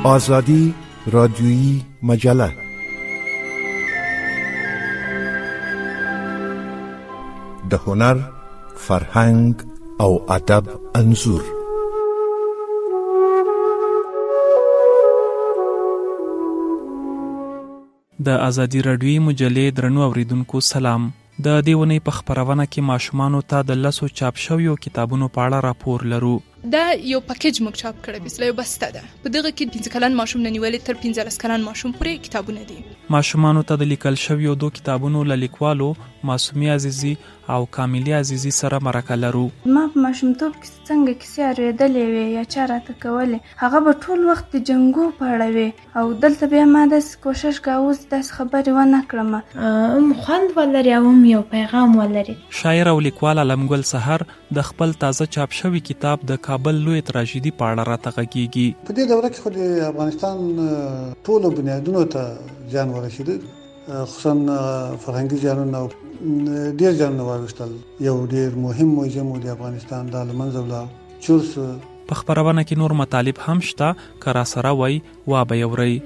آزادی رادیویی مجله. د هنر، فرهنګ او ادب انځور. د آزادی رادیویی مجلې درنو اوریدونکو سلام. د دې ونې په خپرونه کې ماشومانو ته د لسو چاپ شویو کتابونو په اړه راپور لرو. دا یو پکیج موږ چاپ کړی مثلا یو بسته ده. په دغه کې 15 کلن ماشوم نه نیولې تر 15 کلن ماشوم پورې کتابونه دي. ماشومانو ته د لیکل شویو دو کتابونو له لیکوالو معصومي عزیزی او کاملی عزیزی سره مرکه لرو. ما په ماشومتوب کې څنګه کیسې اورېدلې وې یا چا راته کولې، هغه به ټول وخت د جنګو په اړه وې او دلته بیا ما داسې کوشش کوه اوس داسې خبرې ونه کړم. خوند ولري او یو پیغام ولري. شاعر او لیکوال علمګل سحر د خپل تازه چاپ شوی کتاب د کابل لوی تراژیدي په اړه راته غږیږي. په دې دوره کې خو د افغانستان ټولو بنیادونو ته زیان ورسېده، خصوصا فرهنګي زیانونه او ډېر زیانونه واوښتل. یو ډېر مهم موزیم د افغانستان د له منځه ولاړ چورس. په خپرونه کې نور مطالب هم شته که راسره وای وا به یې اورئ.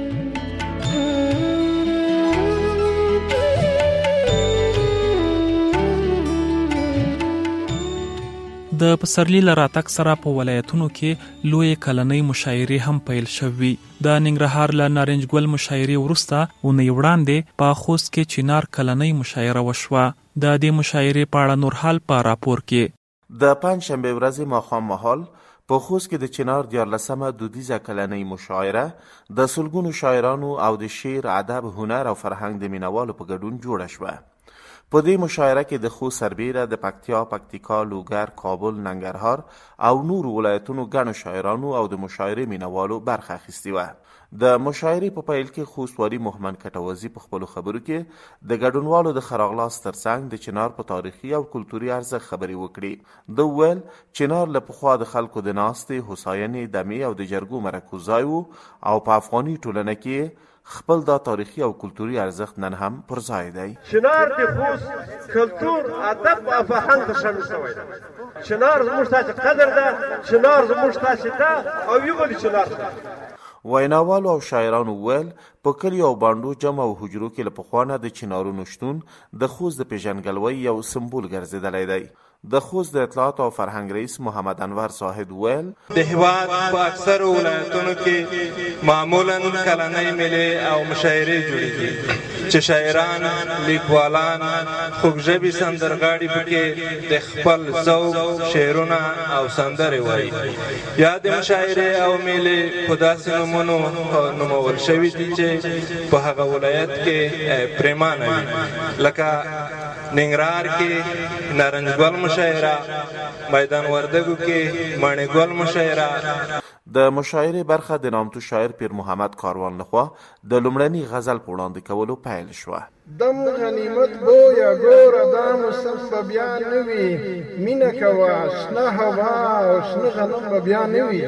د پسرلی له راتګ سره په ولایتونو کې لوی کلنۍ مشاعرې هم پیل شوي. د ننګرهار له نارنج ګل مشاعرې وروسته اونۍ وړاندې په خوست کې چنار کلنۍ مشاعره وشوه. د دې مشاعرې په اړه نور حال په راپور کې. د پنجشنبه ورځې ماښام مهال په خوست کې د چنار 14مه دودیزه کلنۍ مشاعره د سلګونو شاعرانو او د شعر، ادب، هنر او فرهنګ د مینوالو په ګډون جوړه شوه. په دې مشاعره کې د خوست سربیره، د پکتیا، پکتیکا، لوګر، کابل، ننګرهار او نورو ولایتونو ګڼو شاعرانو او د مشاعرې مینوالو برخه اخیستې وه. د مشاعرې په پیل کې خوستوالي محمد کټوازي په خپلو خبرو کې د ګډونوالو د ښه راغلاست ترڅنګ د چنار په تاریخي او کلتوري ارزښت خبرې وکړي. د وویل چنار له پخوا د خلکو د ناستې، هوساینې، دمې او د جرګو مرکز ځای و او په افغاني ټولنه کې خپل دا تاریخي او کلتوري ارزښت نن هم پر ځای دی. چنار د خوست کلتور، ادب او فرهنګ ته شامل شوی دی. چنار زموږ تاسې قدر ده، چنار زموږ تاسې ته او یو ولې چنار ته. ویناوالو او شاعرانو ویل په کلیو او بانډو، جمع او حجرو کې له پخوانه د چنارونو شتون د خوست د پیژندګلوۍ یو سمبول ګرځېدلی دی. د خوست د اطلاعات او فرهنګ رئیس محمد انور صاحب ویل د هیواد په اکثر ولایتونو کې معمولا کلنۍ میلې او مشاعرې جوړېږي چې شاعران، لیکوالان، خوږژبي سندرغاړي پکې د خپل ذوق شعرونه او سندرې وایي. یا د مشاعرې او میلې په داسې نومونو نومول شوي دي چې په هغه ولایت کې پریمانه وي، لکه ننګرهار کې نارنج ګل مشاعره، میدان وردګو کې ماڼۍ ګل مشاعره. د مشاعرې برخه د نامتو شاعر پیر محمد کاروان لخوا د لومړني غزل په وړاندې کولو پیل شوه. دم غنیمت بویا ګوره دا موسم به بیا نه وي، مینه کوه شنه هوا او شنه غنم به بیا نه وي.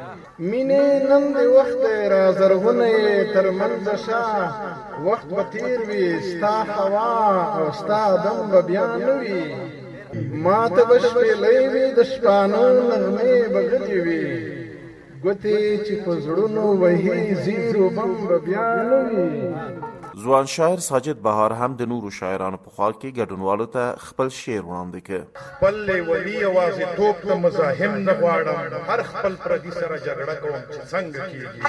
مینې نن د وخت را زرغونه تر منځه شه، وخت به تیر وي ستا هوا او ستا دم به بیا نه وي. ما ته به شپېلۍ وي د شپانو نغمې به غلې وي، ګوتې چې په زړونو وهي زیرو بم به بیا نه وي. ځوان شاعر ساجد بهار هم د نورو شاعرانو په خوا کې ګډونوالو ته خپل شعر وړاندې کړ. خپل لیوني یوازیتوب ته مزاحم نه غواړم، هر خپل پردي سره جګړه کوم چې څنګه کېږي.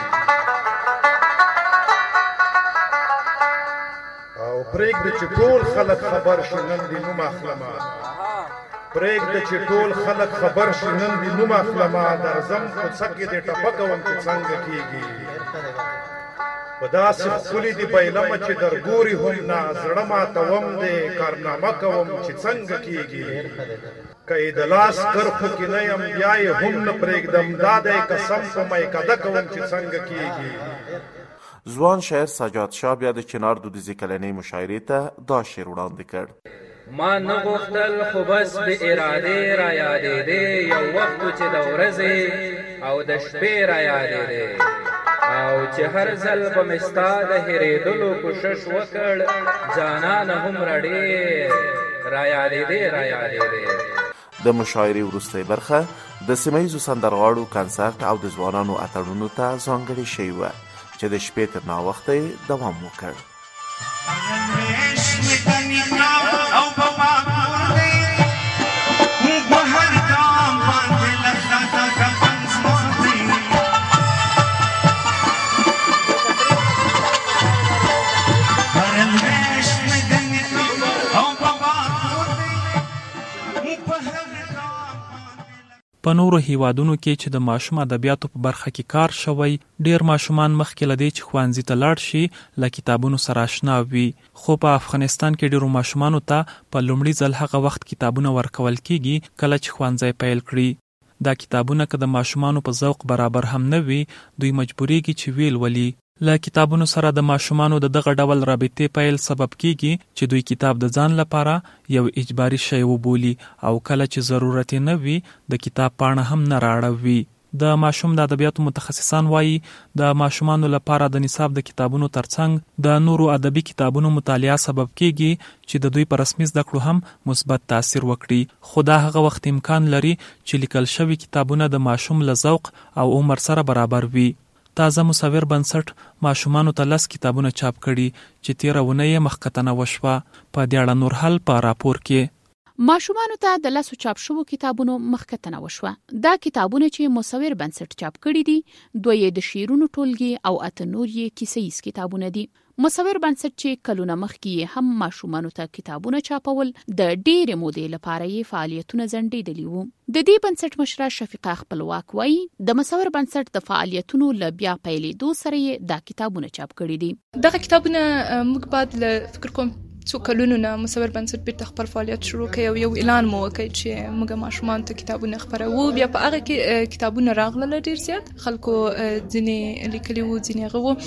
او پرېږده چې ټول خلک خبر شي نن دې نوم اخلمه، پرېږده چې ټول خلک خبر شي نن دې نوم اخلمه، درځم کوڅه کې دې ټپه کوم چې څنګه کېږي. په داسې ښکلي دي بیلمه چې درګوري هم نه، زړه ماتوم دې کارنامه کوم چې څنګه کېږي. که یې د لاس کرښو کې نه یم بیا یې هم نه پرېږدم، دا دی قسم په میکده کوم چې څنګه کېږي. ځوان شاعر سجاد شاه بیا د چنار دودیزې کلنۍ مشاعرې ته دا شعر وړاندې کړ. ما نه غوښتل خو بس د ارادې را یادېدې، یو وخت چې د ورځې او د شپې را یادېدې، او چې هر ځل به مې ستا د هېرېدلو کوشش وکړ، جانانه هومره ډېر را یادېدې را یادېدې. د مشاعرې وروستۍ برخه د سیمهیزو سندرغاړو کنسرت او د ځوانانو اتڼونو ته ځانګړې شوې وه چې د شپې تر ناوخته یې دوام وکړ. په نورو هیوادونو کې چې د ماشوم ادبیاتو په برخه کې کار شوی، ډیر ماشومان مخکې لدی چې ښوونځي ته لاړ شي له کتابونو سره آشنا وي. خو په افغانستان کې ډیرو ماشومانو ته په لومړي ځل هغه وخت کتابونه ورکول کیږي کله چې ښوونځي پیل کړي. دا کتابونه که د ماشومانو په ذوق برابر هم نه وي، دوی مجبوریږي چې ویل ولي. له کتابونو سره د ماشومانو د دغه ډول رابطې پیل سبب کیږي چې دوی کتاب د ځان لپاره یو اجباري شی وبولي او کله چې ضرورت نه وي د کتاب پاڼه هم نه راړوي. د ماشوم د ادبیاتو متخصصان وایي د ماشومانو لپاره د نصاب د کتابونو ترڅنګ د نورو ادبي کتابونو مطالعه سبب کیږي چې د دوی پر رسمي زده کړو هم مثبت تاثیر وکړي. خو دا هغه وخت امکان لري چې لیکل شوي کتابونه د ماشوم له ذوق او عمر سره برابر وي. تازه مصور بنسټ ماشومانو ته 10 کتابونه چاپ کړي چې 13 ونه یې مخکتنه وشوه. په دې اړه نور حل په راپور کې ماشومانو ته د 10 چاپ شوو کتابونو مخکتنه وشوه. دا کتابونه چې مصور بنسټ چاپ کړي دي، دوی د شعرونو ټولګي او اته نور یې کیسه ییز کتابونه دي. مصور بنسټ چې کلونه مخکې هم ماشومانو ته کتابونه چاپول، د ډېرې مودې لپاره یې فعالیتونه ځنډېدلي وو. د دې بنسټ مشره شفیقه خپلواک وایي د مصور بنسټ د فعالیتونو له بیا پیلېدو سره یې دا کتابونه چاپ کړي دي. دغه کتابونه موږ بعد له فکر کوم څو کلونو نه مصور بنسټ بیرته خپل فعالیت شروع کړ او یو اعلان مو وکړ چې موږ ماشومان ته کتابونه خپروو. بیا په هغه کې کتابونه راغله ډیر زیات خلکو ځینې لیکلي وو، ځینې هغه وو.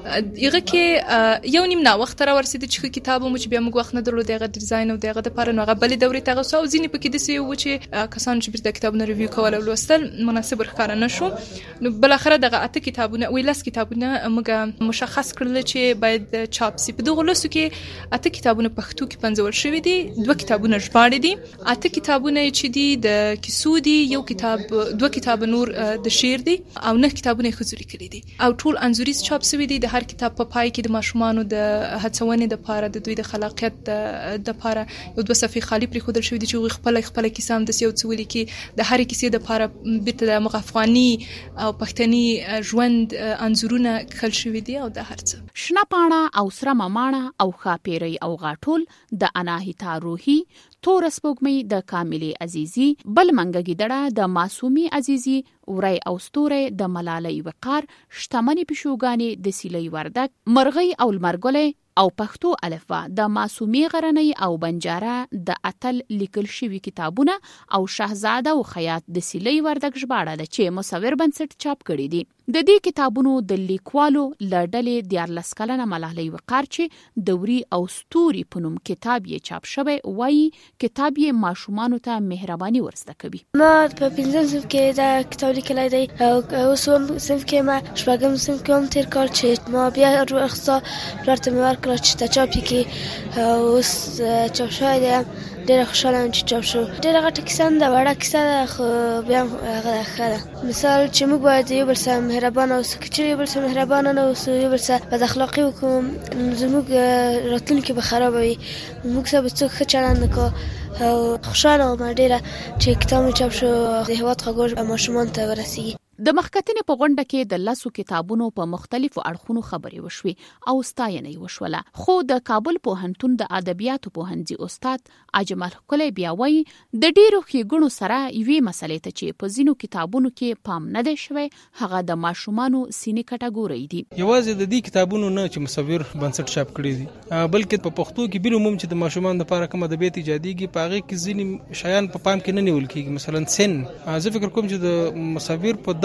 هغه کې یو نیم نا وخت را ورسېد چې کتاب مو چې بیا موږ وخت نه درلود دغه ډیزاین او دغه د پاره نو هغه بلې دورې ته غوسه او ځینې پکې د سی وو چې کسان چې بیرته کتابونه ریویو کول او لوستل مناسب ورکاره نشو. نو بل اخره دغه اته کتابونه ویلاس کتابونه موږ مشخص کړل چې باید چاپ سي. په دغه لوسو کې اته کتابونه پښتو کې پنځول شوی دي، 2 کتابونه ژباړې دي، 8 کتابونه چې دي د کیسو دي، یو کتاب 2 کتاب نور د شعر دي او 9 کتابونه خزوري کړي دي او ټول انځوریز چاپ شوی دي. د هر کتاب په پای کې د ماشومانو د هڅونې د پاره د دوی د خلاقیت د پاره یو 2 صفحې خالی پرې خودل شوی دي چې خپل کیسه هم د یو څولي کې د هر کیسې د پاره بیرته د مغافغاني او پښتني ژوند انځورونه خل شوی دي او د هرڅه شنه پاڼه او سره ماڼه او خاپيري او ټول د اناهیتا روحي، تور سپوږمۍ د کاملې عزیزي، بل منګګي دړه د معصومي عزیزي، ورای او ستوره د ملالۍ وقار، شتمنې پښوګانې د سیلې وردک، مرغۍ او المرګلې او پښتو الفبا د معصومي غرنۍ او بنجاره د اتل لیکل شوی کتابونه او شاهزاده او خیاط د سیلې وردک ژباړه ده چې مصور بنسټ چاپ کړي دي. د دې کتابونو د لیکوالو لړډلې 14 کلنه ملالۍ وقار چې دوري او ستوري په نوم کتاب یې چاپ شوی وایي کتاب یې ماشومانو ته مهرباني ورسته کوي. ما په 15 صنف کې دا کتاب لیکلی دی او اوس هم صنف کې ما شپږم صنف کې هم تیر کال چې ما بیا رخصه پلار ته مې ورکړه چې ته چاپ یې کړي او اوس چاپ شوی دی. ډېره خوشحاله یم چې چاپ شو. ډېره غټه کیسه نه ده، وړه کیسه ده خو بیا هم هغه ښه ده. مثال چې موږ باید یو بل سره مهربانه اوسو، که چېرې یو بل سره مهربانه نه اوسو، یو بل سره بد اخلاقي وکړو، زموږ راتلونکي به خرابه وي، موږ سره به څوک ښه چلند نه کوو. او خوشحاله وم ډېره چې کتاب مې چاپ شو، د هېواد غږ ماشومانو ته ورسېږي. د مخکتنې په غونډه کې د 10 کتابونو په مختلفو اړخونو خبرې وشوي او ستاینه یې وشوله. خو د کابل پوهنتون د ادبیاتو پوهنځي استاد اجمل ښکلی بیا وایي د ډیرو ښېګڼو سره یوې مسلې ته چې په ځینو کتابونو کې پام نه دی شوی هغه د ماشومانو سینې کټګورۍ دي. یوازې د دې کتابونو نه چې مصور بنسټ چاپ کړي دي بلکې په پښتو کې بل عموم چې د ماشومانو لپاره کوم ادبیات ایجاديږي په هغه کې ځینې شیان په پام کې نه نیول کېږي. مثلا سن، زه فکر کوم چې د مصور په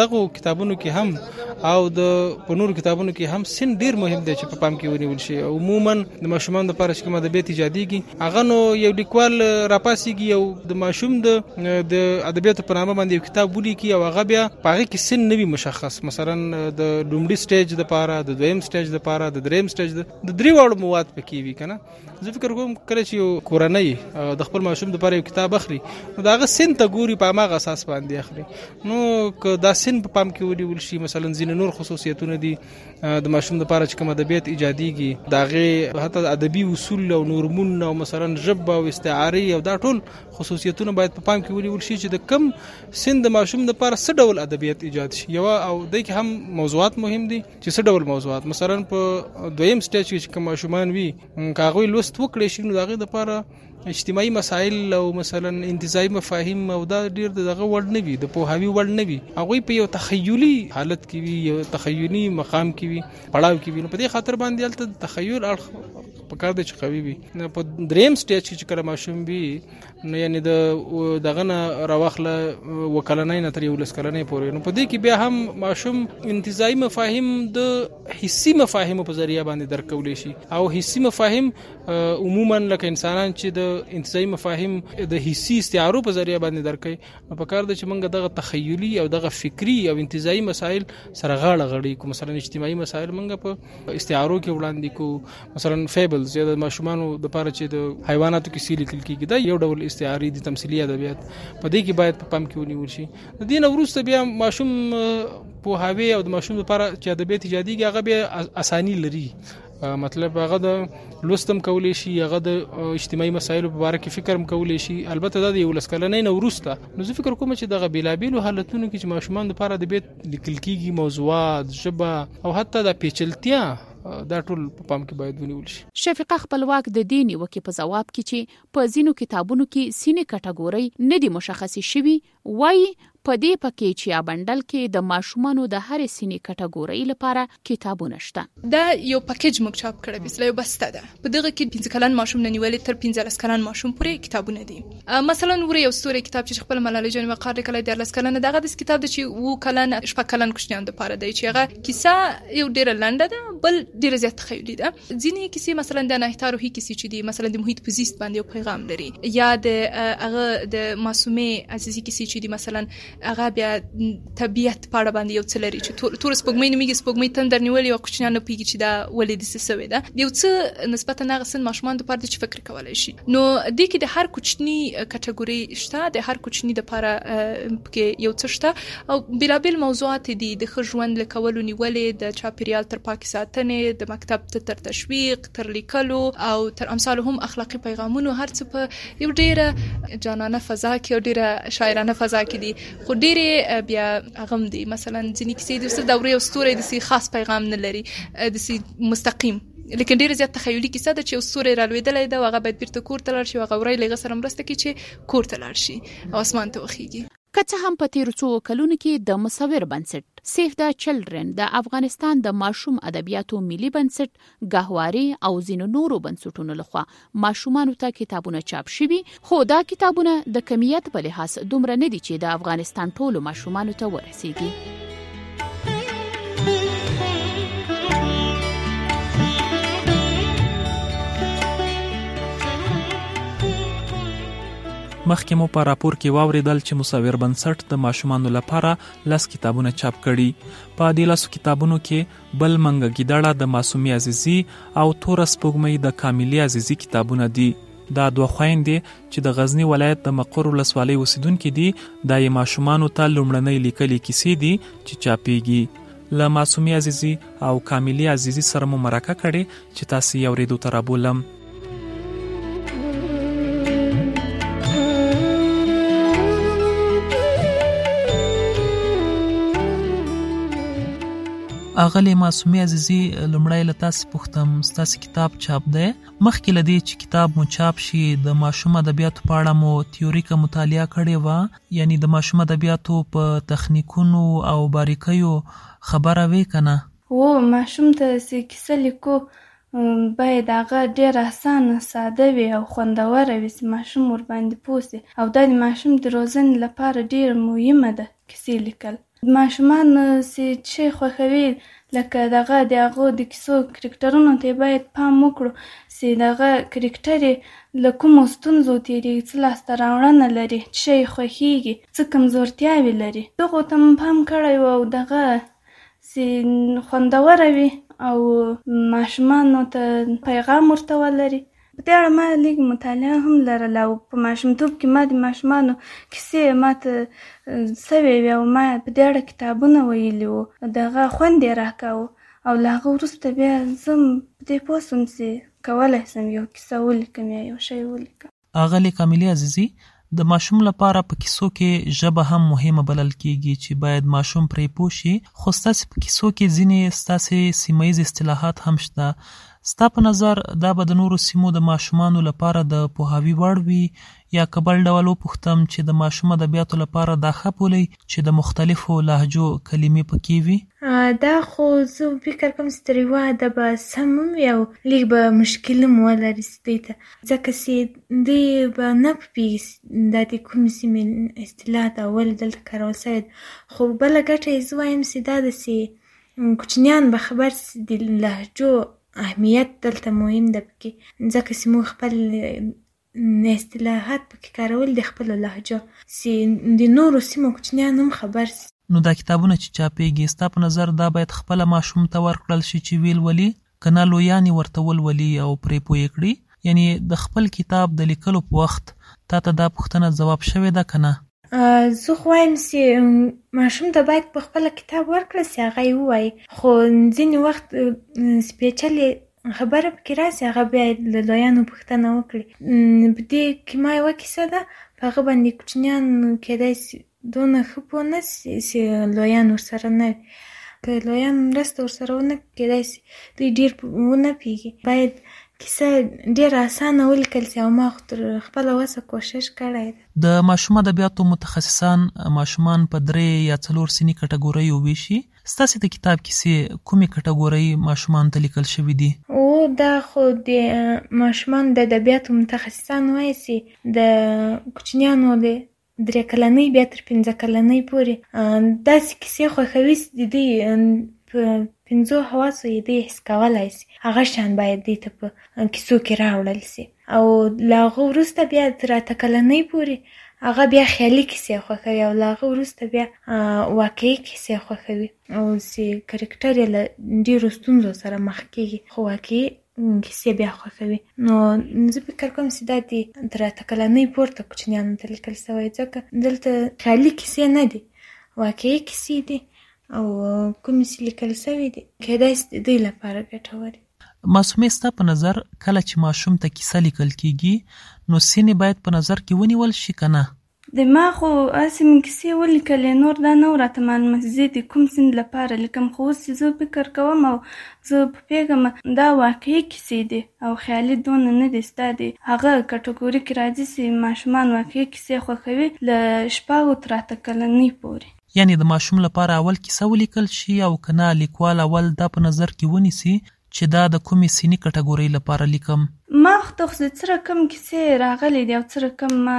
دغه کتابونو کې هم او د په نورو کتابونو کې هم سن ډیر مهم دی چې په پام کې ونیول شي. عموما د ماشومان لپاره چې کوم ادبیات ایجاديږي هغه نو یو لیکوال راپاسيږي او د ماشوم د ادبیاتو په نامه باندې یو کتاب ولیکي او هغه بیا په هغه کې سن نوي مشخص، مثلا د لومړي سټیج د پاره، د دویم سټیج د پاره، د دریم سټیج د درې وړ مواد پکې وي کنه. زه فکر کوم کله چې یو کورنۍ د خپل ماشوم لپاره یو کتاب اخلي نو دا هغه سن ته ګوري، په هغه اساس باندې اخلي. نو که دا سن په پام کې ونیول شي، مثلا ځینې نور خصوصیتونه دي د ماشوم لپاره چې کوم ادبیات ایجاديږي دا غي حتی ادبي اصول او نورمون او مثلا ژبه او استعاری او دا ټول خصوصیتونه باید په پام کې ونیول شي چې د کم سن د ماشوم لپاره څه ډول ادبیات ایجاد شي. یو او د کې هم موضوعات مهم دي چې څه ډول موضوعات، مثلا په دویم سټیج کې کوم ماشومان وي کاغوي لوست وکړي شي نو دغه لپاره اجتماعي مسائل او مثلا انتزاعي مفاهیم او دا ډیر دغه وړ نه وي، د پوهاوی وړ نه وي، هغه په یو تخیلي حالت کې وي، یو تخیلي مقام کې وي، پړاو کې وي. نو په دې خاطر باندې البته تخیل اړخ په کار دی چې قوي وي. نو په دریم سټیج کې چې کله ماشوم وي نو یعنی دغه نه راوخله وکلنۍ نه تر 11 کلنۍ پورې، نو په دې کې بیا هم ماشوم انتزاعي مفاهیم د حسي مفاهیمو په ذریعہ باندې درکولې شي. او حسي مفاهیم عموما لکه انسانان چې د انتزاعي مفاهیم د حسي استعارو په ذریعہ باندې درکې، نو په کار دی چې موږ دغه تخیلي او دغه فکری او انتزاعي مسائل سره غاړه غړي کو. مثلا اجتماعي مسائل موږ په استعارو کې وړاندې کو، مثلا فیبلز یا د ماشومانو د لپاره چې د حیواناتو کې سیل لیکل کېږي دا یو ډول استعاری دي، تمثیلي ادبیات په دې کې باید په پام کې ونیول شي. د دې نه وروسته بیا ماشوم په هاوی او د ماشوم لپاره چې ادبیات ایجاديږي هغه بیا اسانی لري، مطلب هغه د لوستم کولی شي، هغه د اجتماعي مسایلو په اړه کې فکر کولی شي. البته دا د یو لسکلنۍ نه وروسته نو زه فکر کوم چې دغه بیلابیلو حالتونو کې چې ماشومان لپاره ادبیات لیکل کېږي، موضوعات، ژبه او حتی د پیچلتیا دا ټول په پام کې باید ونیول شي. شفیقه خپلواک د دې نیوکې په ځواب کې چې په ځینو کتابونو کې سینې کټګورۍ نه دي مشخصې شوي، وایي په دې پکې چې یا بندل کې د ماشومانو د هرې سینې کټګورۍ لپاره کتابونه شته. دا یو پکیج موږ چاپ کړی مثلا یو بسته ده، په دغه کې 15 کلن ماشوم نه نیولې تر 15 کلن ماشوم پورې کتابونه دي. مثلا وره یو ستوري کتاب چې خپل ملالۍ جان وقار لیکلی د 14 کلن دغه د کتاب د چې وو کلن شپږ کلن کوچنیان د پاره دی چې هغه کیسه یو ډیره لنډه ده بل ډیره زیات تخیلي ده. ځینې کیسې مثلا د نهتا روحي کیسې چې دي مثلا د محیط په زیست باندې یو پیغام لري، یا د هغه د معصومې عزیزي کیسې چې دي مثلا هغه بیا طبيعت په اړه باندې یو څه لري چې تور سپوږمۍ نوميږي، سپوږمۍ تندر نیولې او کوچنیان نه پیږي چې دا ولې د څه سوي ده، یو څه نسبتا هغه سن ماشومان د پاره چې فکر کولای شي. نو د کې د هر کوچنی کټګوري شته، د هر کوچنی د پاره کې یو څه شته او بلابل موضوعات دي، د ژوند لیکولو نیولې، د چاپیریال تر پاک ساتنې، د مکتب تر تشویق، تر لیکلو او تر امثال هم اخلاقی پیغامونو، هر څه په یو ډیره جانانه فضا کې او ډیره شاعرانه فضا کې دي. خو ډیره بیا هغه دي مثلا ځینې کیسې د څه دورې او ستوري د سي خاص پیغام نه لري، د سي مستقیم، لیکن ډیره زیات تخیلي کیسه ده چې ستوري رالوېدلې ده او هغه باید بیرته کور ته لاړ شي او هغه ورای لږه سره مرسته کوي چې کور ته لاړ شي او اسمان ته وخیږي. که څه هم په تیرو څو کلونو کې د مصور بنسټ سیف د چلډرن د افغانستان د ماشوم ادبیاتو ملي بنسټ ګهواري او ځینو نورو بنسټونو لخوا ماشومانو ته کتابونه چاپ شوي، خو دا کتابونه د کمیت په لحاظ دومره نه دي چې د افغانستان ټولو ماشومانو ته ورسیږي. مخکې مو په راپور کې واوریدل چې مصور بنسټ د ماشومانو لپاره 10 کتابونه چاپ کړي. په دې 10 کتابونو کې بل منګ ګیدړه د معصومي عزیزي او تور سپوږمۍ د کاملي عزیزي کتابونه دي. دا دوه خويندې چې د غزنی ولایت د مقر ولسوالۍ اوسیدونکو دي، د ماشومانو ته لومړنۍ لیکلي کیسې دي چې چاپېږي. له معصومي عزیزي او کاملي عزیزي سره مو مرکه کړې چې تاسو یې اورېدو ته رابولم. اغلی معصومي عزیزي لمړی له تاسو پوښتم، ستاسو کتاب چاپ دی، مخکې له دې چې کتاب مو چاپ شي د ماشوم ادبیاتو په اړه مو تیوریکه مطالعه کړې وه، یعنی د ماشوم ادبیاتو په تخنیکونو او باریکیو خبره وې کنه؟ و ماشوم ته چې کیسه لیکو باید هغه ډېر اسانه ساده وي او خوندوره وي چې ماشوم ورباندې پوه سي، او دا د ماشوم د روزنې لپاره ډېره مهمه ده کیسې لیکل. ماشومان چې خوښوي لکه دغه د هغو د کیسو کرکټرونو ته باید پام وکړو چې دغه کرکټر یې له کومو ستونزو تېرېږي، څه لاسته راوړنه لري، څه شی یې خوښېږي، څه کمزورتیاوې لري. دغو ته م پام کړی و او دغه چې خوندوره وي او ماشومانو ته پیغام ورته ولري. په دې اړه ما لږ مطالعه هم لرله او په ماشومتوب کې ما د ماشومانو کیسې ما ته سوې وې او ما په دې اړه کتابونه ویلي وو، دغه خوند یې راکاوه او له هغه وروسته بیا زه په دې پوه سوم چې کولی سم یو کیسه ولیکم یا یو شی ولیکم. اغلې کاملې عزیزي، د ماشوم لپاره په کیسو کې ژبه هم مهمه بلل کیږي چې باید ماشوم پرې پوه شي، خو ستاسې په کیسو کې ځینې ستاسې سیمه ییز اصطلاحات هم شته. ستا په نظر دا به د نورو سیمو د ماشومانو لپاره د پوهاوي وړ وي یا که بل ډول وپوښتم چې د ماشوم ادبیاتو لپاره دا ښه بولئ چې د مختلفو لهجو کلمې پکې وي؟ دا خو زه فکر کوم چې تر یوه حده سم هم وي او لږ به مشکل هم ولري دوی ته، ځکه چې دوی به نه پوهېږي دا د کومې سیمې اصطلاح ده ولې دلته کارول سوې ده. خو بله ګټه یې زه وایم چې دا ده چې کوچنیان به خبر سي د لهجو اهمیت دلته مهم ده پکې، ځکه چې موږ خپل اصطلاحات پکې کارول د خپلو لهجو چې د نورو سیمو کوچنیان هم خبر سي. نو دا کتابونه چې چاپېږي ستا په نظر دا باید خپله ماشوم ته ورکړل شي چې ویل ولي، که نه لویان یې ورته ولولي او پرې پوه یې کړي؟ یعنې د خپل کتاب د لیکلو په وخت تا ته دا پوښتنه ځواب شوې ده که نه؟ زه خو وایم چې ماشوم ته باید په خپله کتاب ورکړه چې هغه یې ووایي، خو ځینې وخت سپېڅلې خبره پکې راسي هغه بیا له لویانو پوښتنه وکړي. په دې کې ما یوه کیسه ده، په هغه باندې کوچنیان کیدای سي دونه ښه پوه نه سي چې لویان ورسره نه وي، که لویان مرسته ورسره ونه کیدای سي دوی ډېر ونه پوهېږي. باید کیسه ډېره اسانه ولیکل سي او ما خو تر خپله وسه کوشش کړی ده. د ماشوم ادبیاتو متخصصان ماشومان په 3 یا 4 سني کټګوریو ویشي. ستاسې د کتاب کیسې کومې کټګورۍ ماشومان ته لیکل شوي دي؟ دا خو د ماشومان د ادبیاتو متخصصان وایي چې د کوچنیانو د 3 کلنۍ بیا تر 5 کلنۍ پورې داسې کیسې خوښوي چې د دوی په 5 حواسو یې دوی حس کولی سي، هغه شیان باید دوی ته په کیسو کې راوړل سي. او له هغه وروسته بیا تر 8 کلنۍ پورې هغه بیا خیالي کیسې خوښوي او له هغه وروسته بیا واقعي کیسې خوښوي او چې کرکټر یې له ډېرو ستونزو سره مخ کېږي، خو واقعي کیسې بیا خوښوي. نو زه فکر کوم چې دا د تر 8 کلنۍ پورته کوچنیانو ته لیکل سوی، ځکه دلته خیالي کیسې نه دي، واقعي کیسې دي او کومې چې لیکل سوي دي کیدای سي د دوی لپاره ګټورې. معصومې، ستا په نظر کله چې ماشوم ته کیسه لیکل کیږي نو سینې باید په نظر کې ونیول شي که نه؟ د ما خو هسې مې کیسې ولیکلې، نور دا نه و راته معلومه چې زه د کوم سن لپاره لیکم، خو اوس چې زه فکر کوم او زه پوهېږم دا واقعي کیسې دي او خیالي دونه نه دي. ستا د هغه کټګوري کې راځي چې ماشومان واقعي کیسې خوښوي له 6 تر 8 کلنۍ پورې. یعنی د ماشوم لپاره اول کیسه ولیکل شي او که نه لیکوال اول دا په نظر کې ونیسي چې دا د کومې سني کټګورۍ لپاره لیکم؟ ما خو ته خو څه رقم کیسې راغلی دي او څه رقم ما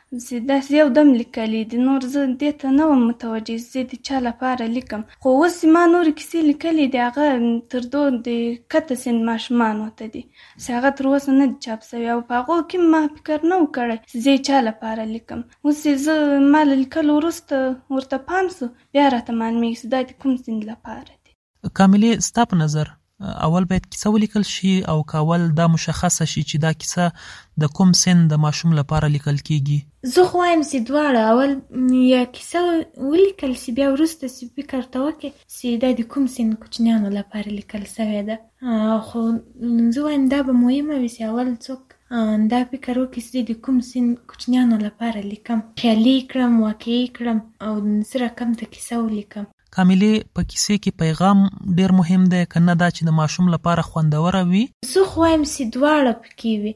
داسې یو دم لیکلی دي، نور زه دې ته نه وم متوجه زه د چا لپاره لیکم. خو اوس ما نورې کیسې لیکلي دي هغه تر دو د کته سن ماشومانو ته دي چې هغه تر اوسه نه دي چاپ سوي او په هغو کې ما فکر نه و کړی چې زه یې چا لپاره لیکم. اوس چې زه ما له لیکلو وروسته ورته پام سو بیا راته معلومېږي چې دا د کوم سن لپاره دي. کاملې، ستا په نظر اول باید کیسه ولیکل شي او که اول دا مشخصه شي چې دا کیسه د کوم سن د ماشوم لپاره لیکل کیږي؟ زه خو وایم چې دواړه، اول یا کیسه ولیکل سي بیا وروسته چې فکر ته وکړي چې دا د کوم سن کوچنیانو لپاره لیکل سوې ده. خو زه وایم دا به مهمه وي چې اول څوک دا فکر وکړي چې د کوم سن کوچنیانو لپاره لیکم، خیالي کړم، واقعي کړم او څه رقم ته کیسه ولیکم. کاملې، په کیسې کې پیغام ډېر مهم دی که نه دا چې د ماشوم لپاره خوندوره وي؟ زه خو وایم چې دواړه پکې وي،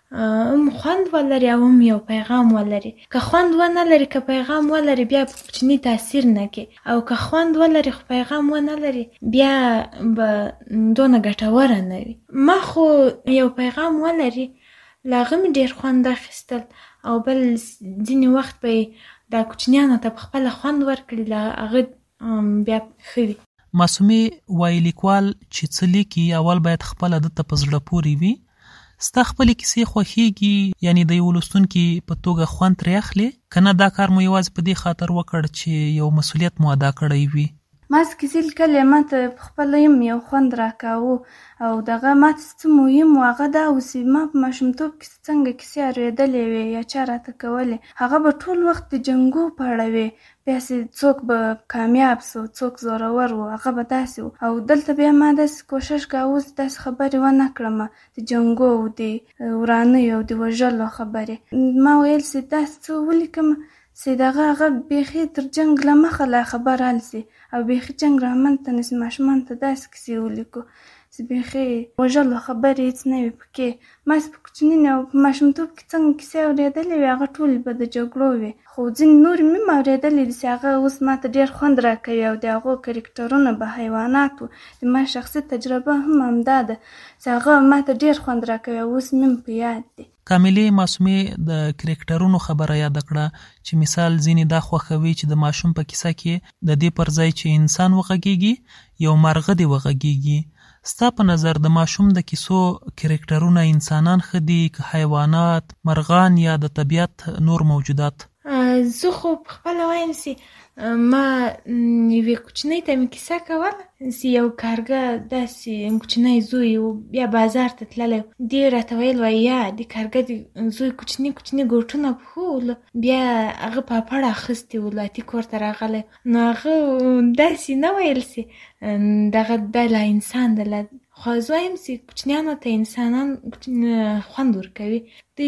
هم خوند ولري او هم یو پیغام ولري. که خوند ونه لري که پیغام ولري بیا په کوچني تاثیر نه کوي، او که خوند ولري خو پیغام ونه لري بیا به دونه ګټوره نه وي. ما خو یو پیغام ولري له هغه مې ډېر خوند اخیستل او بل ځینې وخت به دا کوچنیانو ته په خپله خوند ورکړي له هغه بیا ښه وي. معصومې وایي لیکوال چې څه لیکي اول باید خپله دته په زړه پورې وي. ستا خپلې کیسې خوښېږي، یعنی د یو لوستونکي په توګه خوند ترې اخلې، که نه دا کار مو یوازې په دې خاطر وکړ چې یو مسؤلیت مو ادا کړی وي؟ ما چې کیسې لیکلې ماته پخپله یم یو خوند راکاوه او دغه ماته څه مهم و هغه دا و چې ما په ماشومتوب کې څنګه کیسې اورېدلې وې یا چا راته کولې، هغه به ټول وخت د جنګو په اړه وې، بیا چې څوک به کامیاب سو څوک زورور و هغه به داسې و. او دلته بیا ما داسې کوشش کاوه چې داسې خبرې ونه کړم، د جنګو او د ورانیو او د وژلو خبرې. ما ویل چې داسې څه ولیکم چې دغه هغه بیخي تر جنګ له مخه لا خبر حل سي او بیخي جنګ رامنځته نه سي، ماشومانو ته داسې کیسې ولیکو چې بیخي وژلو خبرې هېڅ نه وي پکې. ما چې په کوچني او په ماشومتوب کې څنګه کیسې اورېدلې وې هغه ټولې به د جګړو وې، خو ځینې نورې مې هم اورېدلې دي چې هغه اوس ماته ډېر خوند راکوي او د هغو کرکټرونه به حیوانات وو. د ما شخصي تجربه هم همدا ده چې هغه ماته ډېر خوند راکوي او اوس مې هم په یاد دي. کاملې معصومې د کرکټرونو خبره یاد کړه چې مثال ځینې دا خوښوي چې د ماشوم په کیسه کې د دې پر ځای چې انسان وغږیږي یو مرغه دی وغږیږي. ستا په نظر د ماشوم د کیسو کرکټرونه انسانان ښه دي که حیوانات، مرغان یا د طبیعت نور موجودات؟ زه خو پخپله وایم چې ما یوې کوچنۍ ته مې کیسه کوله چې یو کارګه داسې کوچنی زوی و بیا بازار ته تللی و، دې راته ویل وایي یا د کارګه د زوی کوچني کوچني ګوټونه پښو بیا هغه پاپړ اخیستی و لاتی کور ته راغلی، نو هغه داسې نه ویل چې دغه دا لا انسان ده، خو زه وایم چې کوچنیانو ته انسانان خوند ورکوي، دوی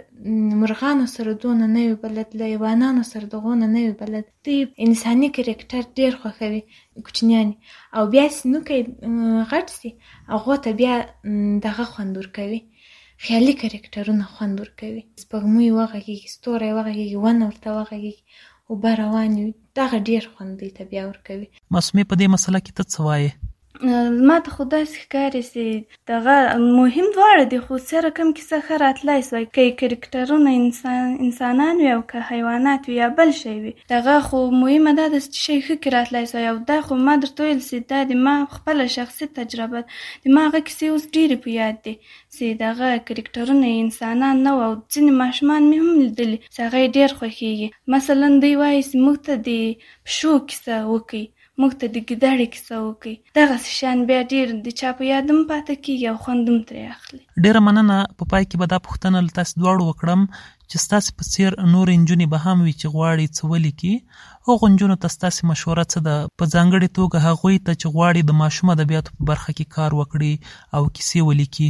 له مرغانو سره دونه نه وي بلد، له حیوانانو سره دغونه نه وي بلد، دوی انساني کرکټر ډېر خوښوي کوچنیانې، او بیا چې نوکی غټ سي هغو ته بیا دغه خوند ورکوي، خیالي کرکټرونه خوند ورکوي، سپوږمۍ وغږېږي، ستوری وغږېږي، ونه ورته وغږېږي، اوبه روانې وي، دغه ډېر خوند دوی ته بیا ورکوي. معصومې په دې مسله کې ته څه وایې؟ ما ته خو داسې ښکاري چې دغه مهم دواړه دي، خو سره کم کیسه ښه راتلی سوی که یې کرکټرونه انسانان وي او که حیوانات وي یا بل شی وي، دغه خو مهمه دا ده چې شی ښه کې راتلی سوی. او دا خو ما درته ویل چې دا د ما خپله شخصي تجربه د ما هغه کیسې اوس ډېرې په یاد دي چې دغه کرکټرونه انسانان نه وو، او ځینې ماشومان مې هم لیدلي چې هغه یې ډېر خوښېږي. مثلا دوی وایي چې موږ ته د پشو کیسه وکړي، موږ ته د ګیدړې کیسه وکړي، دغسې شیان بیا ډېر د چا په یاد هم پاته کېږي او خوند هم ترې اخلي. ډېره مننه. په پای کې به دا پوښتنه له تاسې دواړو وکړم چې ستاسې په څېر نورې نجونې به هم وي چې غواړي څه ولیکي، هغو نجونو ته ستاسې مشوره څه ده؟ په ځانګړې توګه هغوی ته چې غواړي د ماشوم ادبیاتو په برخه کې کار وکړي او کیسې ولیکي.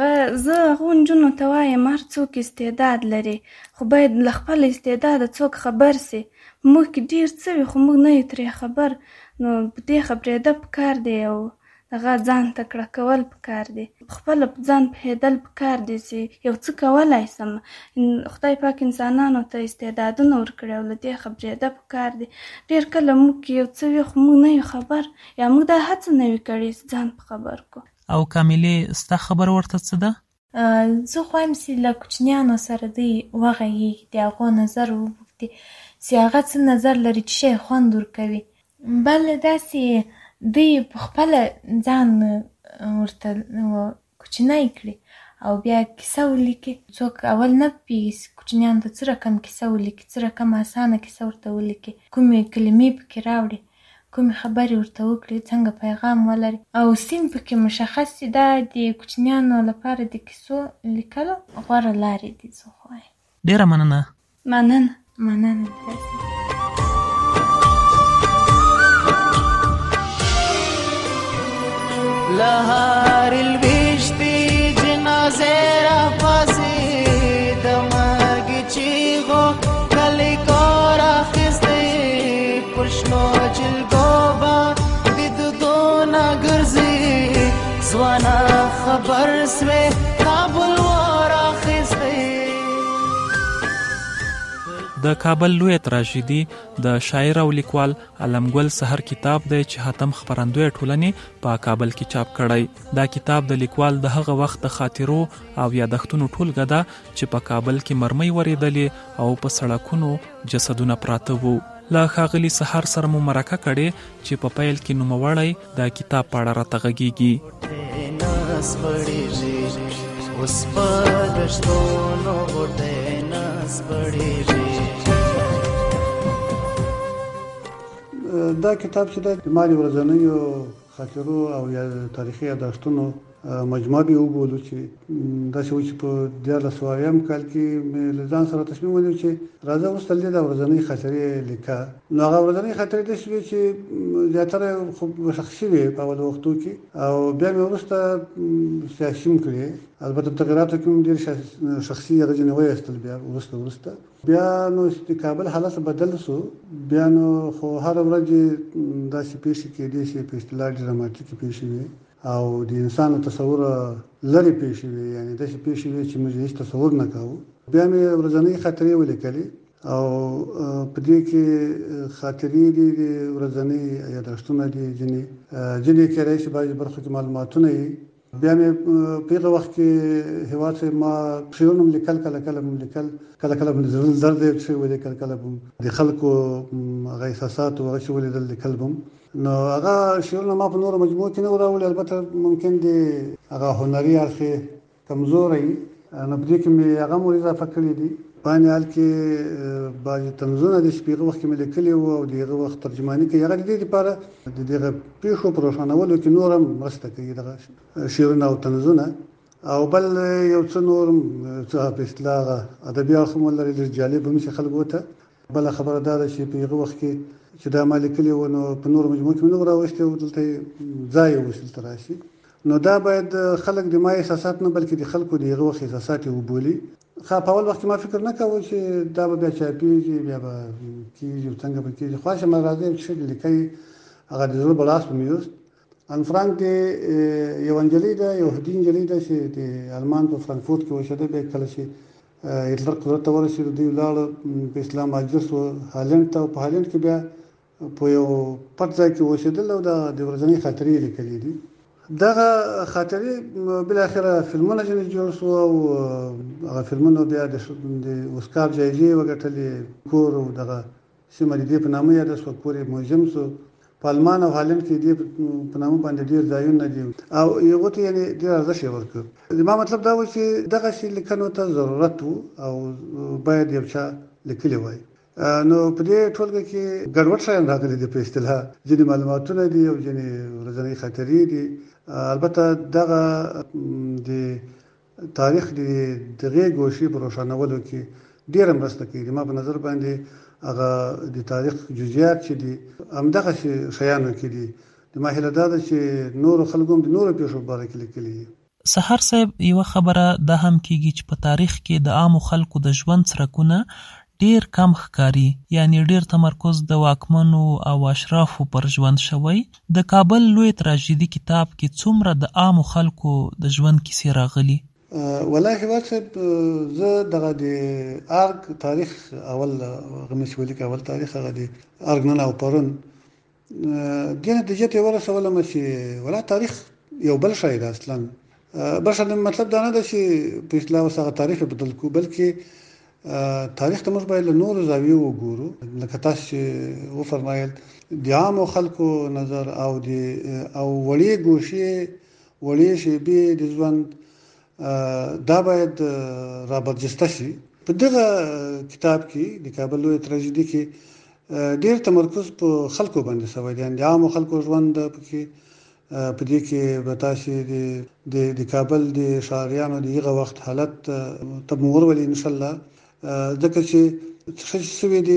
زه هغو نجونو ته وایم هر څوک استعداد لري، خو باید له خپل استعداده څوک خبر سي. موږ کې ډېر څه وي خو موږ نه یو ترې خبر، نو په دې خبرېده پکار دی او دغه ځان تکړه کول پکار دی، خپله په ځان پوهېدل پکار دی چې یو څه کولی سم. خدای پاک انسانانو ته استعدادونه ورکړي او له دې خبرېده پکار دی. ډېر کله موږ کې یو څه وي خو موږ نه یو خبر، یا موږ دا هڅه نه وي کړې چې ځان په خبر کړو. او کاملې ستا خبر ورته څه ده؟ زه خو وایم چې له کوچنیانو سره دوی وغږېږي، د هغو نظر وپوښتي چې هغه څه نظر لري چې شی خوند ورکوي. بل داسې دوی په خپله ځان ورته کوچنی کړي او بیا کیسه ولیکي. څوک اول نه پوهېږي کوچنیانو ته څه رقم کیسه ولیکي، څه رقم اسانه کیسه ورته ولیکي، کومې کلمې پکې راوړي، کومې خبرې ورته وکړي، څنګه پیغام ولري، او سین پکې مشخص سي. دا د کوچنیانو لپاره د کیسو لیکلو غوره لارې دي. زه خو وایم. ډېره مننه. مننه. لهار الوشتي جنازه را پاسې د مرګ چیغو کلی کور اخیستی پښنو جلګو به د دودونه ګرځي ځوانه خبر سوې کابل ور اخیستی. د کابل لوی تراژیدي د شاعر او لیکوال علمګل سحر کتاب دی چې حاتم خپرندوی ټولنې په کابل کې چاپ کړی. دا کتاب د لیکوال د هغه وخت د خاطرو او یادښتونو ټولګه ده چې په کابل کې مرمۍ ورېدلې او په سړکونو جسدونه پراته وو. له ښاغلي سحر سره مو مرکه کړې چې په پیل کې نوموړی د کتاب په اړه راته غږیږي. دا کتاب چې د مالي ورځنیو خاطرو او یا تاریخي یادښتونو مجموعه به وګورو چې دا چې په 1400 کال کې مې له ځان سره تصمیم ونیو چې راځه اوس تل د ورځنۍ خاطرې لیکه. نو هغه ورځنۍ خاطرې د شوي چې زیاتره خو شخصي وي په اول وختو کې او بیا مې وروسته سیاسي کړې. البته تغیراتو کې ډېر شخصي غوښتنې وایستل بیا وروسته بیا نو د کابل حالت بدل شو. بیا نو خو هر ورځ داسې پیښې کېدې چې په اصطلاح ډراماتیکې پیښې وي او د انسان تصور لري پیښې وي، یعنی داسې پیښې وي چې موږ هیڅ تصور نه کوو. بیا مې ورځنۍ خاطرې ولیکلې او په دې کې خاطرې دي د ورځنۍ یادښتونه دي، ځینې کېدای شي بعضې برخو کې معلوماتونه وي. بیا مې په هغه وخت کې هېواد ته ما شعرونه هم لیکل، کله به مې زړه درد یې ولیکل، کله به د خلکو هغه احساسات او هغه چې ولیدل لیکل به هم. نو هغه شعرونه ما په نورو مجموعو کې نه راوړي، البته ممکن د هغه هنري اړخ کمزوری نو په دې کې مې هغه مور اضافه کړي دي. په عین حال کې بعضې طنزونه دي چې په هغه وخت کې مې لیکلي وو او د هغه وخت ترجماني کوي. هغه د دې لپاره د دغه پیښو په روښانولو کې نور هم مرسته کوي دغه شعرونه او طنزونه. او بل یو څه نور څه په اصطلاح ادبي اړخ هم لري، ډېر جالب هم چې خلکو ته. بله خبره دا ده چې په هغه وخت کې چې دا ما لیکلي وو نو په نورو مجموعو کې مې نه راوستي او دلته ځای وشل ته راشي. نو دا باید خلک د ما احساسات نه بلکې د خلکو د هغه وخت احساسات وبولي. خو په اول وخت کې ما فکر نه کاوه چې دا به بیا چاپېږي، بیا به کېږي او څنګه به کېږي. خو چې ما راځي چې لیکي هغه د زړه بلاس په مې یوست. ان فرانک د یو نجلۍ ده، یهودي نجلۍ ده چې د المان په فرانکفورت کې اوسېده. بیا کله چې هټلر قدرت ته ورسېد دوی ولاړه په اسلام مهاجر شو هالند ته، او په هالند کې بیا په یو پټ ځای کې اوسېدل او د ورځنۍ خاطرې لیکلې دي. دغه خاطرې بالاخره فلمونه ځینې جوړ شو او هغه فلمونو بیا د اوسکار جایزې وګټلې. کور او دغه سیمه د دې په نامه یاده شوه، کور یې موزیم شو. په المان او هالند کې دې په نامه باندې ډېر ځایونه دي او هغو ته یعنې ډېر ارزښت یې ورکړ. زما مطلب دا و چې دغسې لیکنو ته ضرورت و او باید یو چا لیکلی وای. نو په دې ټولګه کې ګډوډ شیان راغلي دي، په اصطلاح ځینې معلوماتونه دي او ځینې ورځنۍ خاطرې دي. البته دغه د تاریخ د دغې ګوشې په روښانولو کې ډېره مرسته کوي. ما په نظر باندې هغه د تاریخ جزئیات چې دي همدغه شیانو کې دي. د ما هیله دا ده چې نورو خلکو هم د نورو پیښو په باره کې لیکلي. سحر صاحب، یوه خبره دا هم کېږي چې په تاریخ کې د عامو خلکو د ژوند څرکونه ډیر کم ښکاري، یعنی ډیر تمرکز د واکمنو او اشرافو پر ژوند شوی. د کابل لوی تراژیدي کتاب کې څومره د عامو خلکو د ژوند کیسې راغلي؟ والله هیواد صاحب، زه دغه د ارګ تاریخ اول غمش ولیک اول تاریخ هغه د ارګ نن او پرون دې نتیجه ته ورسولم چې ولا تاریخ یو بل شی دی اصلا. بل شی مطلب دا نه ده چې په اصطلاح وسه تاریخ بدل کو، بلکې تاریخ ته موږ باید له نورو زاویو وګورو. لکه تاسو چې وفرمایل د عامو خلکو نظر او وړې ګوشې وړې شیبې د ژوند دا باید را برجسته شي. په دغه کتاب کې د کابل لوی تراژیدي کې ډېر تمرکز په خلکو باندې شوی دی، د عامو خلکو ژوند پکې. په دې کې به تاسو د کابل د ښاریانو د هغه وخت حالت ته مور ولې ان شاء الله ځکه چې څه شوي دي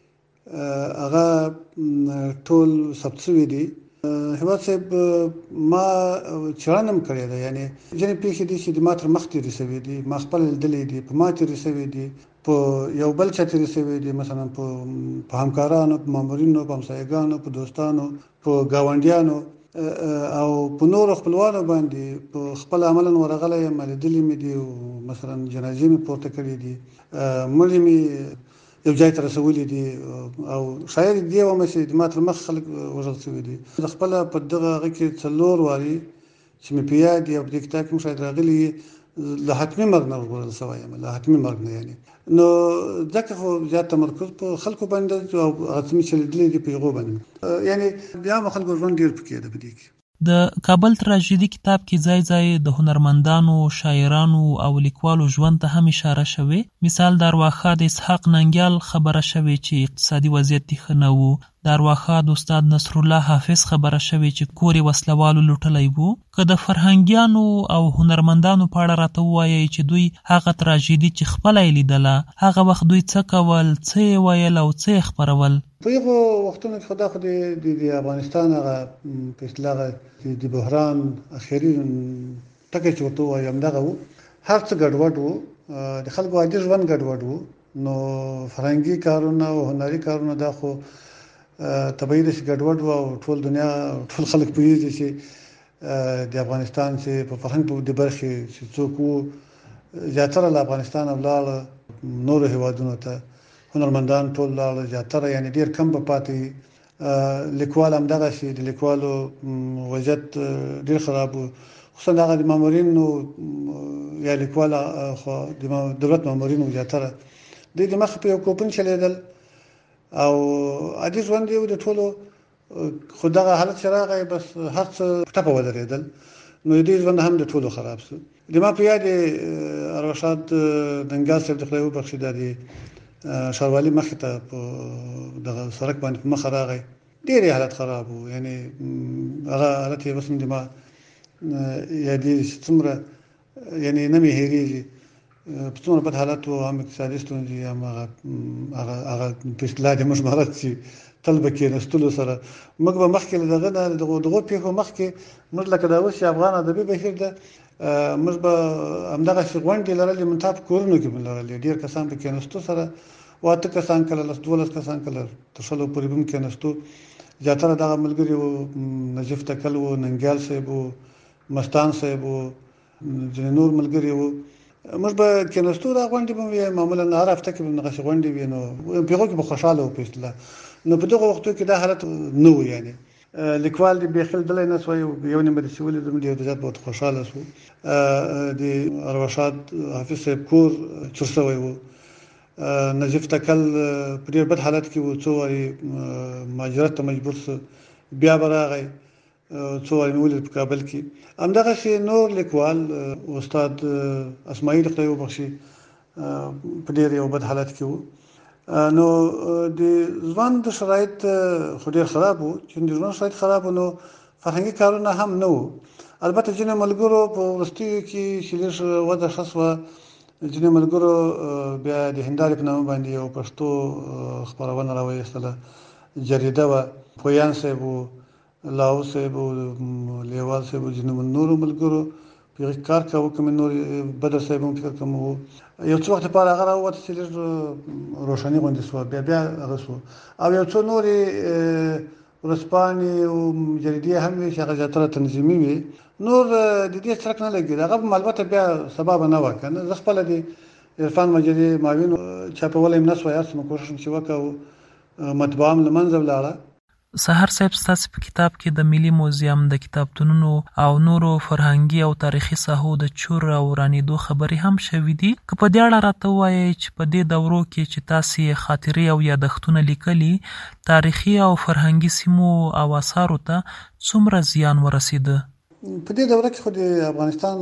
هغه ټول ثبت شوي دي. هیواد صاحب، ما چرانه هم کړې ده، یعنی ځینې پیښې دي چې د ما تر مخ تېرې شوي دي، ما خپل لیدلې دي، په ما تېرې شوي دي، په یو بل چا تېرې شوي دي، مثلا په همکارانو، په مامورینو، په همسایګانو، په دوستانو، په ګاونډیانو او په نورو خپلوانو باندې په خپل عملا ورغلی یم. لیدلې مې دي، مثلا جنازې مې پورته کړي دي، مړي مې یو ځای ته رسولي دي او شاید دې ومه چې د ما تر مخ خلک وژل شوي دي. د خپله په دغه هغه کې 4 وارې چې مې په یاد دي او په دې کتاب کې هم شاید راغلي له حتمي مرګ نه ورغورل شوی یم، له حتمي مرګ نه یعنی. نو ځکه خو زیات تمرکز په خلکو باندې او حتمي چلیدلې دي په هغو باندې، یعنی بیا هم خلکو ژوند ډېر پکې ده په دې کې. د کابل تراژیدي کتاب کې ځای ځای د هنرمندانو، شاعرانو او لیکوالو ژوند ته هم اشاره شوې. مثال د ارواښاد اسحاق ننګیال خبره شوې چې اقتصادي وضعیت یې ښه نه و. د ارواښاد استاد نصرالله حافظ خبره شوې چې کور یې وسلوالو لوټلی و. که د فرهنګیانو او هنرمندانو په اړه راته ووایئ چې دوی هغه تراژیدي چې خپله یې لیدله، هغه وخت دوی څه کول، څه یې ویل او څه یې خپرول؟ په هغو وختونو کې خو د افغانستان هغه په اصطلاح د بحران اخري ټکی چې ورته ووایي همدغه و. هر څه ګډوډ و، د خلکو عادي ژوند ګډوډ و. نو فرهنګي کارونه او هنري کارونه دا خو طبیعي داسې ګډوډ و او ټول دنیا ټول خلک پوهېږي چې د افغانستان چې په فرهنګ په دې برخې چې څوک و زیاتره له افغانستانه ولاړه نورو هېوادونو ته، هنرمندان ټول لاړل زیاتره، یعنی ډېر کم به پاتې. لیکوال همدغسې د لیکوالو وضعیت ډېر خراب و، خصوصا هغه د مامورینو یا لیکوال خو د دولت مامورینو زیاتره دوی د مخه په یو کوپن چلېدل او عادي ژوند یې و د ټولو. خو دغه حالت چې راغی بس هر څه په ټپه ودرېدل، نو د دې ژوند هم د ټولو خراب شو. د ما په یاد ارواښاد ننګیال صاحب د خدای وبخښي دا د ښاروالي مخې ته په دغه سړک باندې په مخه راغی، ډېر حالت خراب و. یعنی هغه حالت یې اوس هم د ما یادېږي چې څومره یعنی نه مې هېرېږي په څومره بد حالت و. هم اقتصادي ستونزې، هم هغه په اصطلاح د موږ مهارت چې تل به کېناستلو سره موږ به مخکې له دغه نه دغو پیښو مخکې موږ لکه دا اوس چې افغان ادبي بهیر ده موږ به همدغسې غونډې لرلې، منتها په کورونو کې به لرلې. ډېر کسان په کېناستو سره 8 کسان کله 12 کسان کله تر 100 پورې به هم کېناستو. زیاتره دغه ملګري وو، نجیف تکل وو، ننګیال صاحب وو، مستان صاحب وو، ځینې نور ملګري وو. موږ به کېناستو، دا غونډې به وي معمولا هر هفته کې به همدغسې غونډې وي. نو په هغو کې به خوشحاله وو په اصطلاح. نو په دغه وختو کې دا حالت نه و. یعنی لیکوال د بیخل دلی نه سوی، یو نیمه د چې ولیدم ډېر زیات به خوشحاله شو. د ارواښاد حافظ صاحب کور چور شوی و. نجیف تکل په ډېر بد حالت کې و، څو وارې مهاجرت ته مجبور شو، بیا به راغی، څو وارې مې ولید په کابل کې. همدغسې نور لیکوال استاد اسماعیل خدای وبخښي په ډېر یو بد حالت کې و. نو د ژوند شرایط خو ډېر خراب وو. چې د ژوند شرایط خراب وو نو فرهنګي کارونه هم نه وو. البته ځینې ملګرو په وروستیو کې چې لږ وده ښه شوه، ځینې ملګرو بیا د هندارې په نامه باندې یو پښتو خپرونه راوایستله، جریده وه. پویان صاحب وو، لاهو صاحب وو، لیوال صاحب وو، ځینې نورو ملګرو په هغې کار کاوه. کومې نور بدر صاحب هم فکر کوم وو. یو څه وخت لپاره هغه راووته چې لږ روښاني غوندې شوه، بیا هغه شو. او یو څو نورې ورځپاڼې او جریدې هم وي چې هغه زیاتره تنظیمي وي. نور د دې څرک نه لګېد. هغه به البته بیا سبا به نه وه که نه. زه خپله د عرفان مجلې معاون چاپولی هم نه شوی، هر څومره کوښښ مې چې وکړ مطبعه هم له منځه ولاړه. سحر صاحب ستاسو په کتاب کې د ملي موزیم، د کتابتونونو او نورو فرهنګي او تاریخي ساحو د چور او ورانېدو خبرې هم شوي دي. که په دې اړه راته ووایئ چې په دې دورو کې چې تاسې خاطرې او یادښتونه لیکلي، تاریخي او فرهنګي سیمو او آثارو ته څومره زیان ورسېده؟ په دې دوره کې خو د افغانستان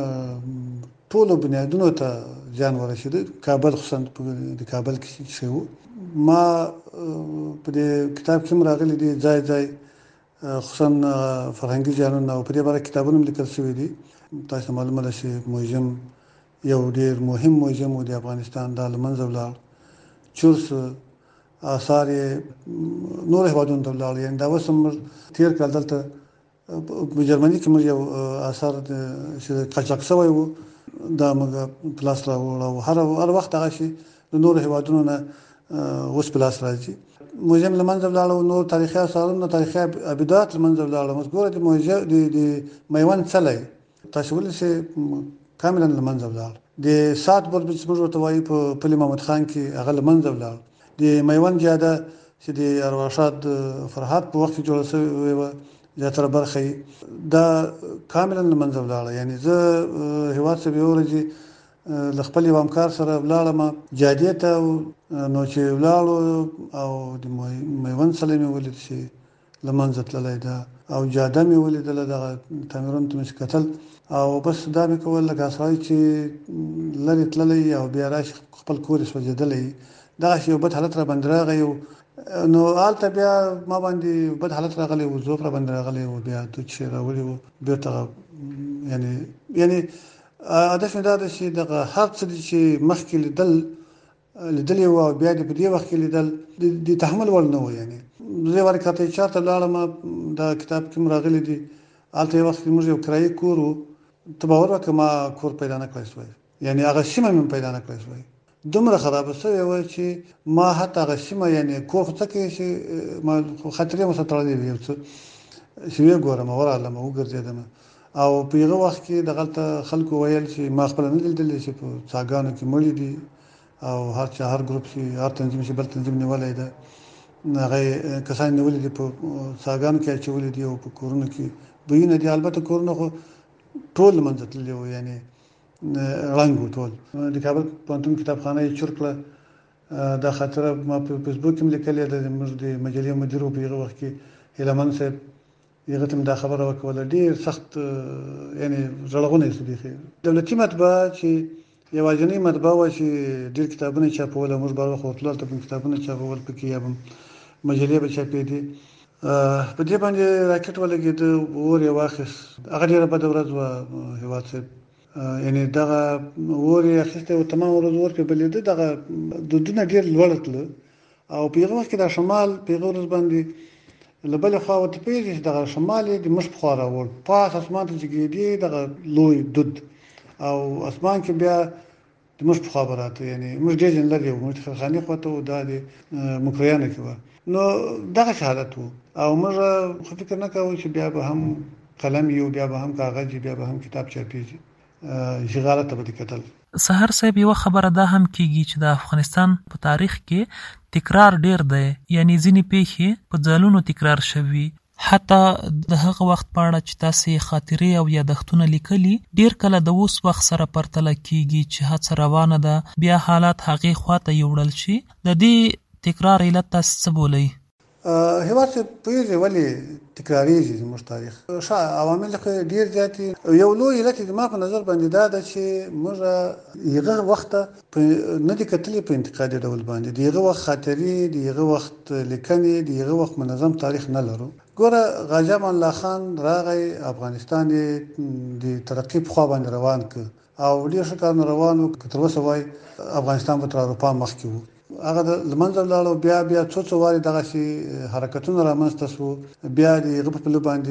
ټولو بنیادونو ته زیان ورسېده. کابل خصوصا د کابل کې شوی و. ما په دې کتاب کې هم راغلي دي ځای ځای خصوصا فرهنګي زیانونه، او په دې باره کتابونه هم لیکل شوي دي. تاسو معلومه ده چې موزیم یو ډېر مهم موزیم و د افغانستان، دا له منځه ولاړ، چور شو، آثار یې نور هېوادونو ته ولاړ. یعنې دا اوس هم تېر کال دلته په جرمني کې موږ یو آثار چې قاچاق شوی و دا موږ په لاس راوړ، او هر وخت هغه شي د نورو هېوادونو نه اوس په لاس راځي. موزیم له منځه ولاړ او نور تاریخي آثارونه، تاریخي ابدات له منځه ولاړ. اوس ګوره د میوند څلی تاسو ولې چې کاملا له منځه ولاړ. د سات برج چې موږ ورته وایو په پل محمد خان کې هغه له منځه ولاړ. د میوند جاده چې د ارواښاد فرهاد په وخت کې جوړه شوې وه زیاتره برخه دا کاملا له منځه ولاړه. یعنی زه هیواد څخه یو ورځ له خپل یو همکار سره ولاړم جادې ته، نو چې ولاړو او د میوند سله مې ولید چې له منځه تللی ده او جاده مې ولیدله، دغه تعمیرونو ته مې کتل او بس دا مې کول لکه سړی چې لرې تللی او بیا راشي خپل کور یې سوځېدلی، دغسې یو بد حالت را باندې راغی. نو هلته بیا ما باندې بد حالت راغلی و، ضعف را باندې راغلی و، بیا دود چې راوړي و بېرته یعنی هدف مې دا ده چې دغه هر څه دي چې مخکې لیدلي وو او بیا دې په دې وخت کې لیدل د تحمل وړ نه و. یعنی زه وارې کاته چارته لاړم، دا کتاب کې راغلی دي، هلته یو وخت موږ یو کرایي کور و، ته باور وکړه ما کور پیدا نه کړی سوی، یعنی هغه سیمه مې پیدا نه کړی سوی، دومره خرابه سوې وه چې ما حتی هغه سیمه یعنی کور خو څه کوي چې ما خاطرې مو سره تړلې وې، یو څه چې ویې ګورم ورغلم وګرځېدم او په هغه وخت کې دغلته خلکو ویل چې ما خپله نه لیدلې چې په څاګانو کې مړي دي او هر چا هر ګروپ چې هر تنظیم چې بل تنظیم نیولی ده، هغه کسان نیولي دي په څاګانو کې اچولي دي او په کورونو کې بویونه دي. البته کورونه خو ټول له منځه تللي وو، یعنی رنګ و ټول. د کابل پوهنتون کتابخانه یې چور کړه، دا خاطره ما په فیسبوک کې هم لیکلې ده، زموږ د مجلې مدیر و په هغه وخت کې هیلمن صاحب، هغه ته مې دا خبره وکوله، ډېر سخت یعنی زړغونی سو بیخي. دولتي مطبعه چې یوازینۍ مطبعه وه چې ډېر کتابونه یې چاپول، موږ بر وخت ورتلو هلته به کتابونه چاپول پکې، یا به مجلې به چاپېدې، په دې باندې راکټ ولګېده، اور یې واخیست. هغه ډېره بده ورځ وه هیواد صاحب، یعنی دغه اور یې اخیستی و، تمام ورځ اور پرې بلېده، دغه دودونه ډېر لوړ تله او په هغه وخت کې دا شمال په هغه ورځ باندې له بلې خوا ورته پوهېږي چې دغه شمال یې د موږ په خوا راوړ، پاس اسمان ته جګېدې دغه لوی دود او اسمان کې بیا د موږ په خوا به راته، یعنی موږ ډېر ځین لرې وو، موږ د خرخانې خوا ته وو، دا د مکریانو کې وه. نو دغسې حالت و او موږ خو فکر نه کوو چې بیا به هم قلم یو، بیا به هم کاغذ، بیا به هم کتاب چاپېږي، اشغاله ته به دې کتل. سحر صاحب یوه خبره دا هم کیږي چې د افغانستان په تاریخ کې تکرار ډیر دی، یعنی ځینې پیښې په ځلونو تکرار شوي، حتی د هغه وخت په اړه چې تاسې خاطرې او یادښتونه لیکلي ډیر کله د اوس وخت سره پرتله کیږي چې هڅه روانه ده بیا حالات هغې خواته یوړل شي. د دې تکرار علت تاسې څه بولئ؟ هیواد څه پوهېږي ولې تکرارېږي زموږ تاریخ؟ عوامل خو ډېر زیات دي. یو لوی علت زما په نظر باندې دا ده چې موږ هغه وخت نه دي کتلي په انتقادي ډول باندې، د هغه وخت خاطرې، د هغه وخت لیکنې، د هغه وخت منظم تاریخ نه لرو. ګوره غازي امان الله خان راغی، افغانستان د ترقي په خوا باندې روان کړ او ډېر ښه کارونه روان و، که تر اوسه وایي افغانستان به تر اروپا مخکې و. هغه د لمنځه ولاړو، بیا څو وارې دغسې حرکتونه رامنځته شو، بیا د هغه په پلو باندې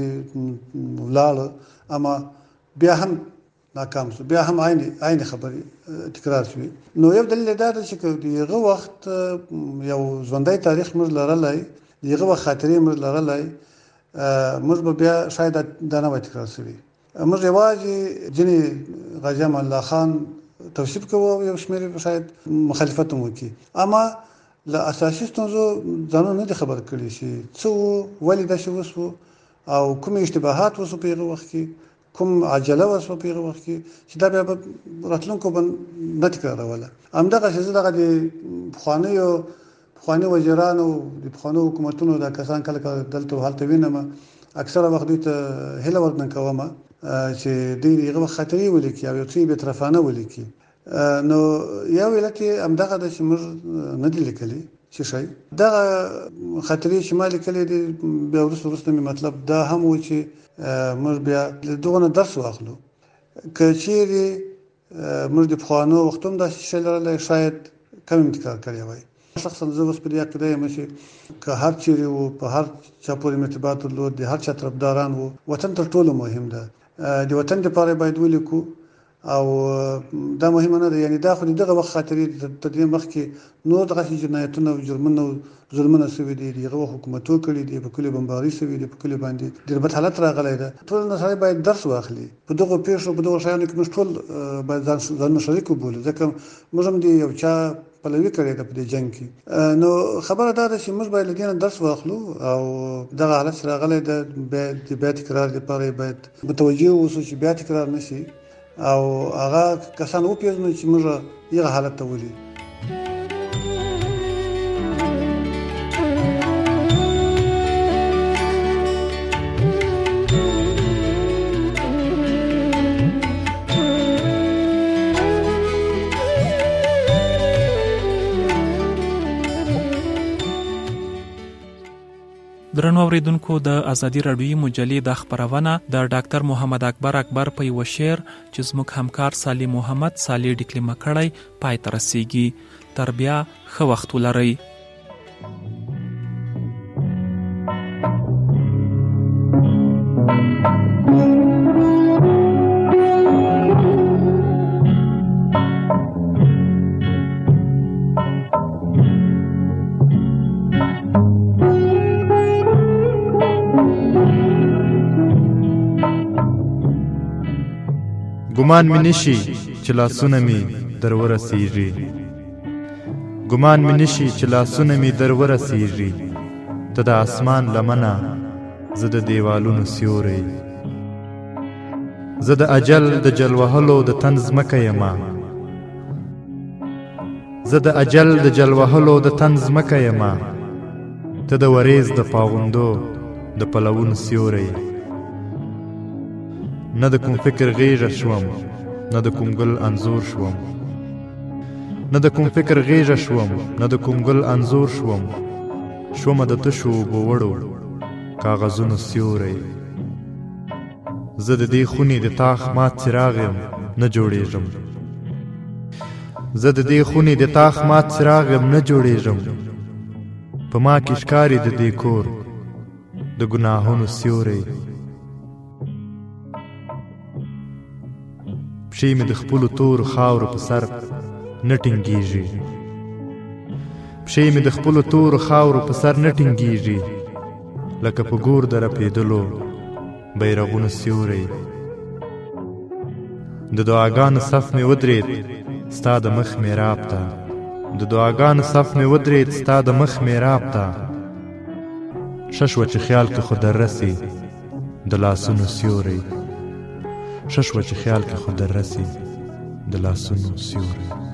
ولاړو، اما بیا هم ناکام شو، بیا هم عین خبرې تکرار شوې. نو یو دلیل دا ده چې د هغه وخت یو ژوندی تاریخ موږ لرلی، د هغه وخت خاطرې موږ لرلی، موږ به بیا شاید دا نه وای تکرار شوي. موږ یوازې ځینې غازي امان الله خان توصیف کوو، یو شمېر شاید مخالفت هم وکړي، اما له اساسي ستونزو ځانونه نه دي خبر کړي چې څه وو، ولې داسې وشو او کومې اشتباهات وشو په هغه وخت کې، کوم عجله وشوه په هغه وخت کې چې دا بیا به راتلونکو به نه تکراروله. همدغسې زه دغه د پخواني وزیرانو، د پخوانو حکومتونو دا کسان کله کله دلته و هلته وینم، اکثره وخت دوی ته هیله ورنه کوم چې دوی د هغه وخت خاطرې ولیکي او یو څه یې بېطرفانه ولیکي. نو یو علت یې همدغه ده چې موږ نه دي لیکلي څه شی. دغه خاطرې چې ما لیکلې دي بیا وروسته مې مطلب دا هم و چې موږ بیا له دغه نه درس واخلو. که چیرې موږ د پخوانو وختو هم داسې شی لرلی، شاید کم هم تکرار کړی وای. شخصا زه اوس په دې عقیده یم چې که هر چیرې وو، په هر چا پورې مې ارتباط درلود، د هر چا طرفداران وو، وطن تر ټولو مهم ده. د وطن دپاره باید ولیکو او دا مهمه نه ده، یعنی دا خو دغه وخت خاطرې د دې مخکې نور دغسې جنایتونه او جرمونه ظلمونه سوي دي، دغه حکومتو کړي دي، په کلي بمباري سوي دي، په کلي باندې ډېر بد حالت راغلی ده. ټول نسایي باید درس واخلي په دغو پیښو، په دغو شیانو کې موږ ټول باید ځانونه شریک وبولو، ځکه موږ هم د یو چا پلوي کړې ده په دې جنګ کې. نو خبره دا ده چې موږ باید له دې نه درس واخلو او دغه حالت چې راغلی ده د بیا تکرار لپاره باید متوجه اوسو چې بیا تکرار نه شي او هغه کسان وپېژنو چې موږ هغه حالت ته ولي. درنو اوریدونکو، د ازادي راډیوي مجلې د خبرونه د ډاکټر محمد اکبر په یو شعر چې زموږ همکار صالح محمد صالح ډیکلیمه کړی پای ته رسیږي. تر بیا ښه وخت ولرئ. ګمان مې نشي چې لاسونه مې در ورسیږي، ګمان مې نشي چې لاسونه مې در ورسیږي، ته د اسمان لمنه زه د دیوالونو سیوری، زه د اجل د جل وهلو د تن ځمکه یمه، زه د اجل د جل وهلو د تن ځمکه یمه، ته د وریځ د پاغوندو د پلوونو سیوری، نه د کوم فکر غیږه شوم، نه د کوم ګل انځور شوم، نه د کوم فکر غیږه شوم، نه د کوم ګل انځور شوم، شومه د تشو اوبو وړو کاغذونو سیوری، زه د دې خونې د تاخ مات څراغ یم نه جوړېږم، زه د دې خونې د تاخ مات څراغ یم نه جوړېږم، په ما کې ښکاري د دې کور د ګناهونو سیوری، پښې مې د خپلو تورو خاورو په سر نه ټینګېږي، پښې مې د خپلو تورو خاورو په سر نه ټینګېږي، لکه په ګور د رپېدلو بیرغونو سیوری، د دعاګانو صف مې ودرېد ستا د مخ میراب ته، د دعاګانو صف مې ودرېد ستا د مخ میراب ته، ښه شوه چې خیال کې خو در رسي د لاسونو سیوری، ښه شوه چې خیال کې خو در رسي د لاسونو سیوری.